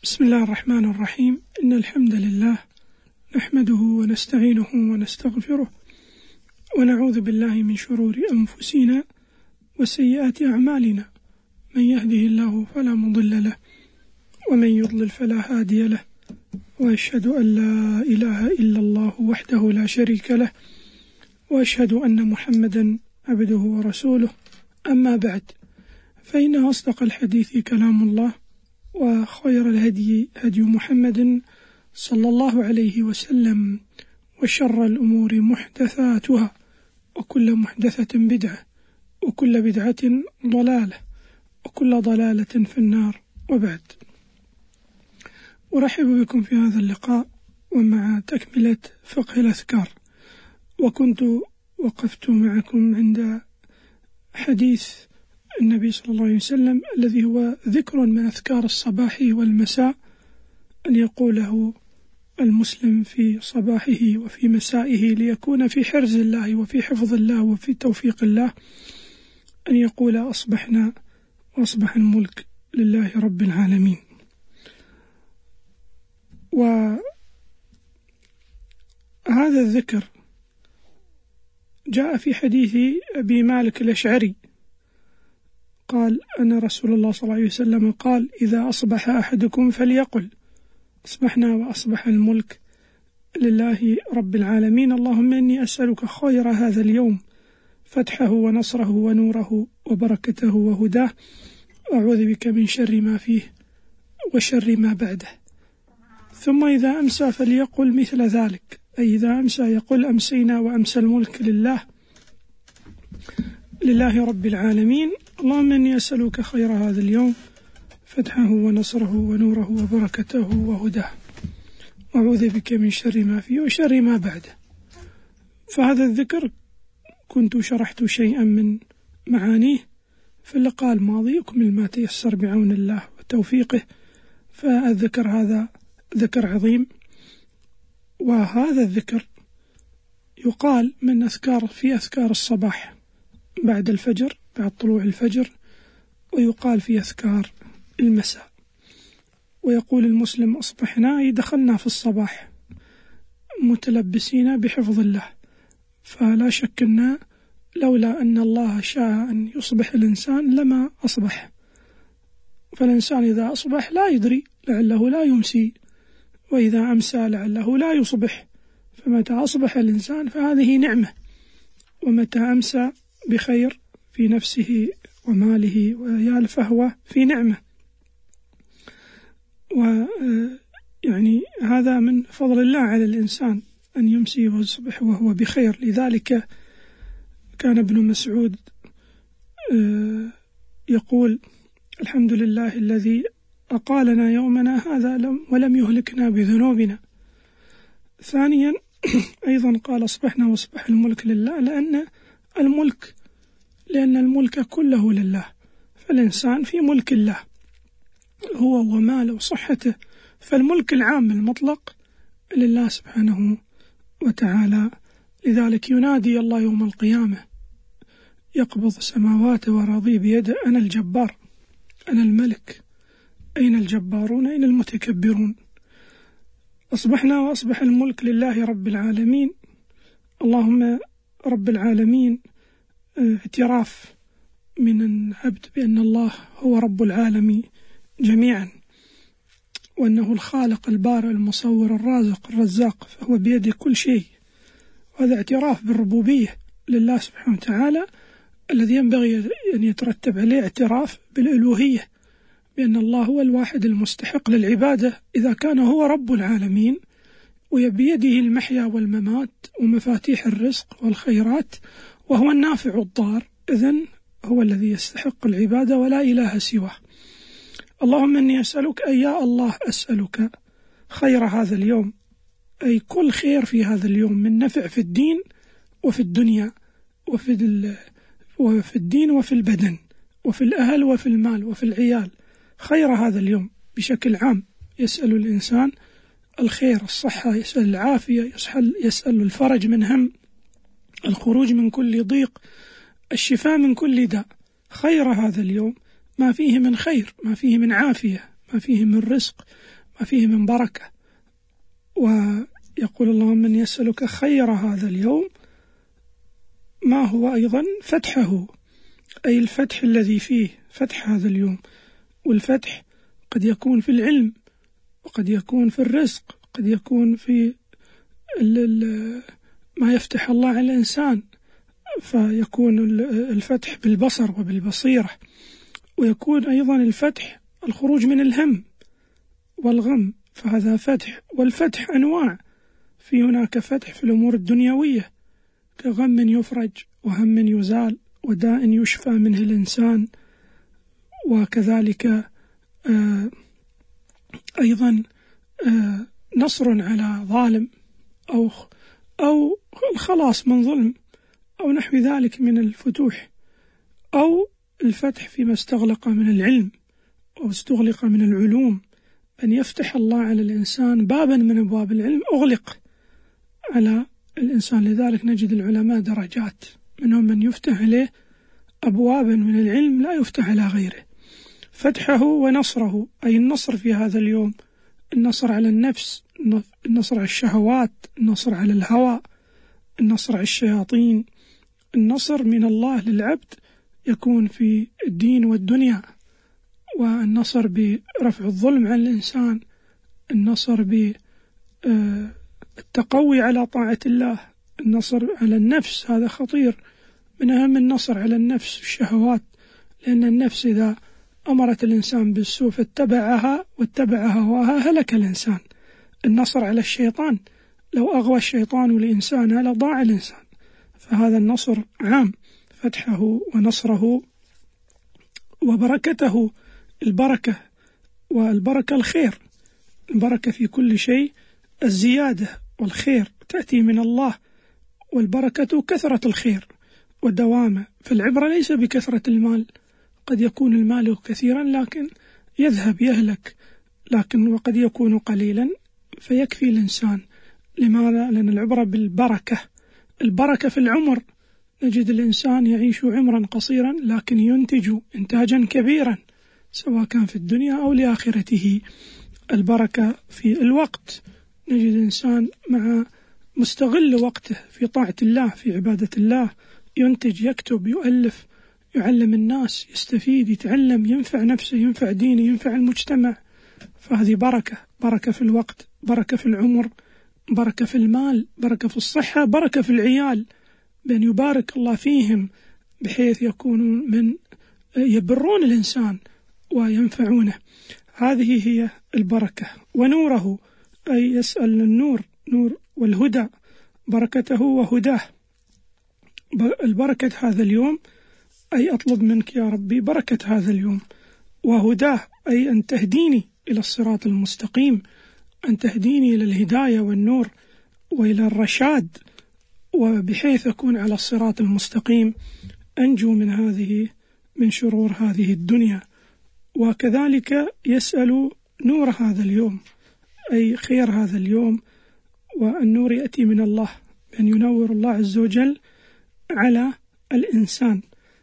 بسم الله الرحمن الرحيم. إن الحمد لله نحمده ونستعينه ونستغفره ونعوذ بالله من شرور أنفسنا وسيئات أعمالنا، من يهده الله فلا مضل له ومن يضلل فلا هادي له، وأشهد أن لا إله إلا الله وحده لا شريك له، وأشهد أن محمدا عبده ورسوله. أما بعد، فإن أصدق الحديث كلام الله، وخير الهدي هدي محمد صلى الله عليه وسلم، وشر الأمور محدثاتها، وكل محدثة بدعة، وكل بدعة ضلالة، وكل ضلالة في النار. وبعد، أرحب بكم في هذا اللقاء ومع تكملة فقه الأذكار. وكنت وقفت معكم عند حديث النبي صلى الله عليه وسلم الذي هو ذكر من أذكار الصباح والمساء، أن يقوله المسلم في صباحه وفي مسائه ليكون في حرز الله وفي حفظ الله وفي توفيق الله، أن يقول: أصبحنا وأصبح الملك لله رب العالمين. وهذا الذكر جاء في حديث أبي مالك الأشعري قال أن رسول الله صلى الله عليه وسلم قال: إذا أصبح أحدكم فليقل: أصبحنا وأصبح الملك لله رب العالمين، اللهم إني أسألك خير هذا اليوم، فتحه ونصره ونوره وبركته وهداه، أعوذ بك من شر ما فيه وشر ما بعده. ثم إذا أمسى فليقل مثل ذلك، أي إذا أمسى يقول: أمسينا وأمسى الملك لله رب العالمين، اللهم إني أسألك خير هذا اليوم، فتحه ونصره ونوره وبركته وهداه، وأعوذ بك من شر ما فيه وشر ما بعده. فهذا الذكر كنت شرحت شيئا من معانيه في اللقاء الماضي، يكمل ما تيسر بعون الله وتوفيقه. فالذكر هذا ذكر عظيم، وهذا الذكر يقال من أذكار الصباح بعد الفجر، بعد طلوع الفجر، ويقال في أذكار المساء. ويقول المسلم: أصبحنا، أي دخلنا في الصباح متلبسين بحفظ الله. فلا شك أن لولا أن الله شاء أن يصبح الإنسان لما أصبح. فالإنسان إذا أصبح لا يدري، لعله لا يمسي، وإذا أمسى لعله لا يصبح. فمتى أصبح الإنسان فهذه نعمة، ومتى أمسى بخير في نفسه وماله وعياله فهو في نعمة. ويعني هذا من فضل الله على الإنسان أن يمسي ويصبح وهو بخير. لذلك كان ابن مسعود يقول: الحمد لله الذي أقالنا يومنا هذا ولم يهلكنا بذنوبنا. ثانيا أيضا قال: أصبحنا وأصبح الملك لله، لأن الملك كله لله، فالإنسان في ملك الله هو وماله وصحته، فالملك العام المطلق لله سبحانه وتعالى. لذلك ينادي الله يوم القيامة يقبض السماوات وراضي بيده: أنا الجبار، أنا الملك، أين الجبارون، أين المتكبرون. أصبحنا وأصبح الملك لله رب العالمين. اللهم رب العالمين اعتراف من العبد بأن الله هو رب العالمين جميعا، وأنه الخالق البارئ المصور الرازق الرزاق، فهو بيده كل شيء. وهذا اعتراف بالربوبية لله سبحانه وتعالى، الذي ينبغي أن يترتب عليه اعتراف بالألوهية، بأن الله هو الواحد المستحق للعبادة إذا كان هو رب العالمين، وبيده المحيا والممات ومفاتيح الرزق والخيرات، وهو النافع الضار، إذن هو الذي يستحق العبادة ولا إله سواه. اللهم إني أسألك، أي يا الله أسألك خير هذا اليوم، أي كل خير في هذا اليوم من نفع في الدين وفي الدنيا وفي الدين وفي البدن وفي الأهل وفي المال وفي العيال. خير هذا اليوم بشكل عام، يسأل الإنسان الخير، الصحة، يسأل العافية، يسأل الفرج من هم، الخروج من كل ضيق، الشفاء من كل داء. خير هذا اليوم ما فيه من خير، ما فيه من عافية، ما فيه من رزق، ما فيه من بركة. ويقول الله: من يسألك خير هذا اليوم، ما هو أيضا فتحه، أي الفتح الذي فيه فتح هذا اليوم. والفتح قد يكون في العلم، وقد يكون في الرزق، قد يكون في ما يفتح الله على الإنسان، فيكون الفتح بالبصر وبالبصيرة، ويكون أيضا الفتح الخروج من الهم والغم، فهذا فتح. والفتح أنواع، في هناك فتح في الأمور الدنيوية كغم يفرج وهم يزال وداء يشفى منه الإنسان، وكذلك أيضا نصر على ظالم أو الخلاص من ظلم أو نحو ذلك من الفتوح، أو الفتح فيما استغلق من العلم أو استغلق من العلوم، أن يفتح الله على الإنسان بابا من أبواب العلم أغلق على الإنسان. لذلك نجد العلماء درجات، منهم من يفتح عليه أبوابا من العلم لا يفتح على غيره. فتحه ونصره، أي النصر في هذا اليوم، النصر على النفس، النصر على الشهوات، النصر على الهوى، النصر على الشياطين. النصر من الله للعبد يكون في الدين والدنيا، والنصر برفع الظلم عن الإنسان، النصر بالتقوي على طاعة الله، النصر على النفس، هذا خطير، من أهم النصر على النفس الشهوات، لأن النفس إذا أمرت الإنسان بالسوء فاتبعها واتبع هواها هلك الإنسان. النصر على الشيطان، لو أغوى الشيطان الإنسان لضاع الإنسان، فهذا النصر عام، فتحه ونصره وبركته. البركة، والبركة الخير، البركة في كل شيء، الزيادة والخير تأتي من الله، والبركة كثرة الخير ودوامه. فالعبرة ليس بكثرة المال، قد يكون المال كثيرا لكن يذهب يهلك، وقد يكون قليلا فيكفي الإنسان. لماذا؟ لأن العبرة بالبركة. البركة في العمر، نجد الإنسان يعيش عمرا قصيرا لكن ينتج إنتاجا كبيرا، سواء كان في الدنيا أو لآخرته. البركة في الوقت، نجد إنسان مع مستغل وقته في طاعة الله، في عبادة الله، ينتج، يكتب، يؤلف، يعلم الناس، يستفيد، يتعلم، ينفع نفسه، ينفع دينه، ينفع المجتمع. فهذه بركة، بركة في الوقت، بركة في العمر، بركة في المال، بركة في الصحة، بركة في العيال، بأن يبارك الله فيهم بحيث يكونوا من يبرون الإنسان وينفعونه. هذه هي البركة. ونوره، أي يسأل النور، نور والهدى، بركته وهداه. البركة هذا اليوم، أي أطلب منك يا ربي بركة هذا اليوم، وهداه أي أن تهديني إلى الصراط المستقيم، أن تهديني إلى الهداية والنور وإلى الرشاد، وبحيث أكون على الصراط المستقيم أنجو من شرور هذه الدنيا. وكذلك يسأل نور هذا اليوم، أي خير هذا اليوم، والنور يأتي من الله، أن ينور الله عز وجل على الإنسان،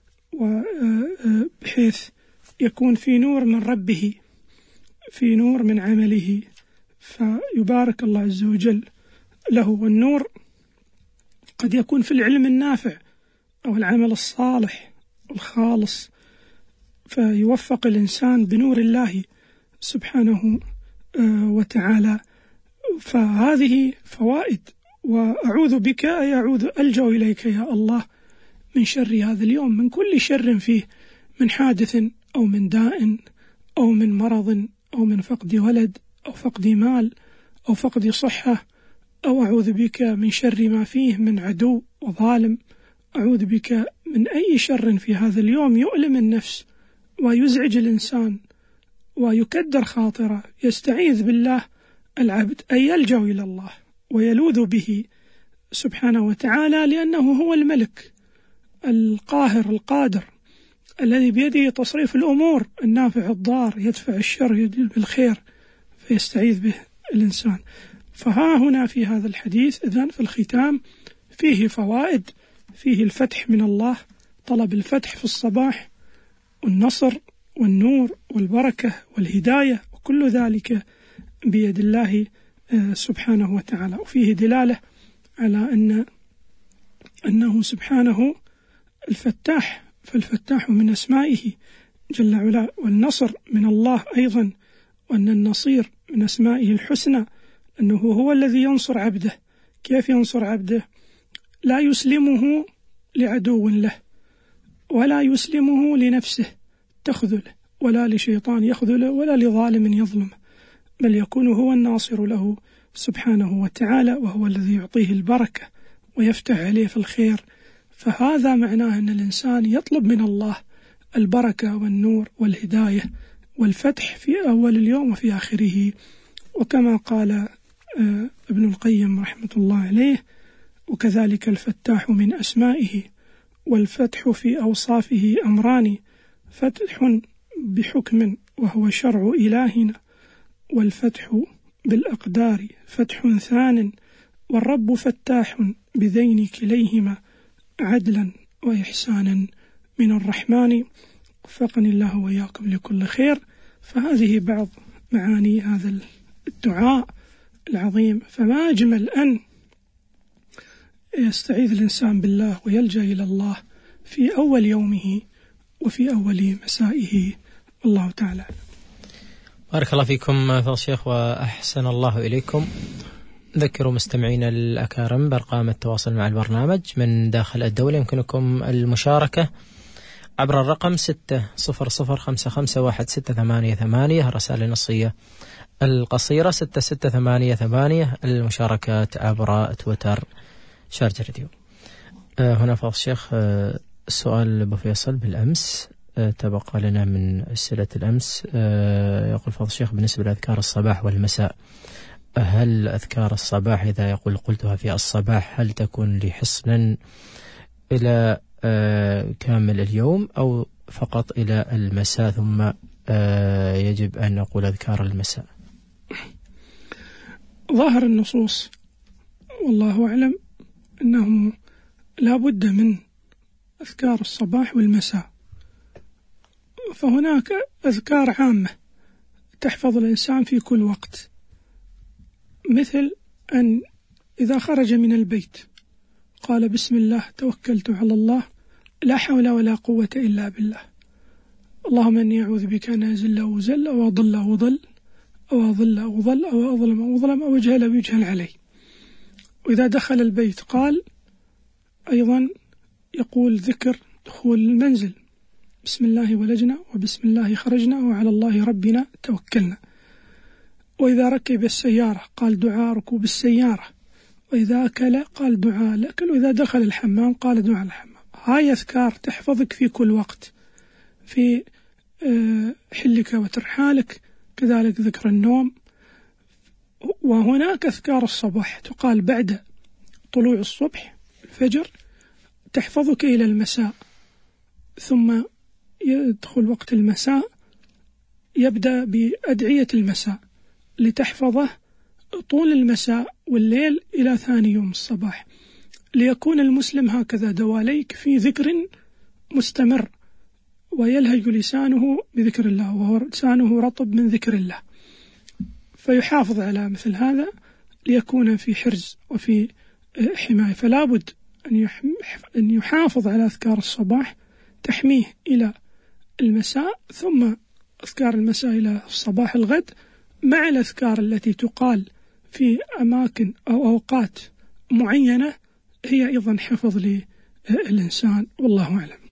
وبحيث يكون في نور من ربه، في نور من عمله، فيبارك الله عز وجل له. والنور قد يكون في العلم النافع أو العمل الصالح الخالص، فيوفق الإنسان بنور الله سبحانه وتعالى. فهذه فوائد. وأعوذ بك، أي ألجأ إليك يا الله من شر هذا اليوم، من كل شر فيه، من حادث أو من داء أو من مرض أو من فقد ولد أو فقد مال أو فقد صحة، أو أعوذ بك من شر ما فيه من عدو وظالم. أعوذ بك من أي شر في هذا اليوم يؤلم النفس ويزعج الإنسان ويكدر خاطره. يستعيذ بالله العبد، أي يلجأ إلى الله ويلوذ به سبحانه وتعالى، لأنه هو الملك القاهر القادر الذي بيده تصريف الأمور، النافع الضار، يدفع الشر يجلب الخير، فيستعيذ به الإنسان. فها هنا في هذا الحديث إذن في الختام فيه فوائد، فيه الفتح من الله، طلب الفتح في الصباح، والنصر والنور والبركة والهداية، وكل كل ذلك بيد الله سبحانه وتعالى. وفيه دلالة على أنه سبحانه الفتاح، فالفتاح من أسمائه جل وعلا، والنصر من الله أيضا، وأن النصير من أسمائه الحسنى، أنه هو الذي ينصر عبده. كيف ينصر عبده؟ لا يسلمه لعدو له، ولا يسلمه لنفسه تخذله، ولا لشيطان يخذله، ولا لظالم يظلمه، بل يكون هو الناصر له سبحانه وتعالى، وهو الذي يعطيه البركة ويفتح عليه في الخير. فهذا معناه أن الإنسان يطلب من الله البركة والنور والهداية والفتح في أول اليوم وفي آخره. وكما قال ابن القيم رحمة الله عليه: وكذلك الفتاح من أسمائه، والفتح في أوصافه أمران: فتح بحكم وهو شرع إلهنا، والفتح بالأقدار فتح ثان، والرب فتاح بذين كليهما عدلا وإحسانا من الرحمن. وفقني الله وإياكم لكل خير. فهذه بعض معاني هذا الدعاء العظيم. فما أجمل أن يستعيذ الإنسان بالله ويلجأ إلى الله في أول يومه وفي أول مسائه، والله تعالى. بارك الله فيكم فضيلة الشيخ وأحسن الله إليكم. ذكروا مستمعين الأكارم بأرقام التواصل مع البرنامج من داخل الدولة. يمكنكم المشاركة عبر الرقم 600551688، الرسائل النصية القصيرة 6688، المشاركات عبر تويتر شارجة راديو. هنا فضيلة الشيخ السؤال أبو فيصل بالأمس تبقى لنا من أسئلة الأمس. يقول فضيلة الشيخ: بالنسبة لأذكار الصباح والمساء، هل أذكار الصباح إذا قلتها في الصباح هل تكون لي حصنا إلى كامل اليوم، أو فقط إلى المساء ثم يجب أن نقول أذكار المساء؟ ظاهر النصوص والله أعلم أنه لا بد من أذكار الصباح والمساء. فهناك أذكار عامة تحفظ الإنسان في كل وقت، مثل أن إذا خرج من البيت قال: بسم الله توكلت على الله، لا حول ولا قوة إلا بالله، اللهم إني أعوذ بك أن أزل أو أزل، أو أضل أو أضل، أو أضل أو أضل، أو أظلم أو أظلم، أو أجهل أو يجهل علي. وإذا دخل البيت قال أيضا يقول ذكر دخول المنزل: بسم الله ولجنا، وبسم الله خرجنا، وعلى الله ربنا توكلنا. وإذا ركب السيارة قال دعاء ركوب السيارة، وإذا أكل قال دعاء الأكل، وإذا دخل الحمام قال دعاء الحمام. هاي أذكار تحفظك في كل وقت، في حلك وترحالك، كذلك ذكر النوم. وهناك أذكار الصباح تقال بعد طلوع الصبح الفجر، تحفظك إلى المساء، ثم يدخل وقت المساء يبدأ بأدعية المساء لتحفظه طول المساء والليل إلى ثاني يوم الصباح، ليكون المسلم هكذا دواليك في ذكر مستمر، ويلهج لسانه بذكر الله، وهو لسانه رطب من ذكر الله، فيحافظ على مثل هذا ليكون في حرز وفي حماية. فلا بد أن يحافظ على أذكار الصباح تحميه إلى المساء، ثم أذكار المساء إلى الصباح الغد، مع الأذكار التي تقال في أماكن أو أوقات معينة هي أيضا حفظ للإنسان، والله أعلم.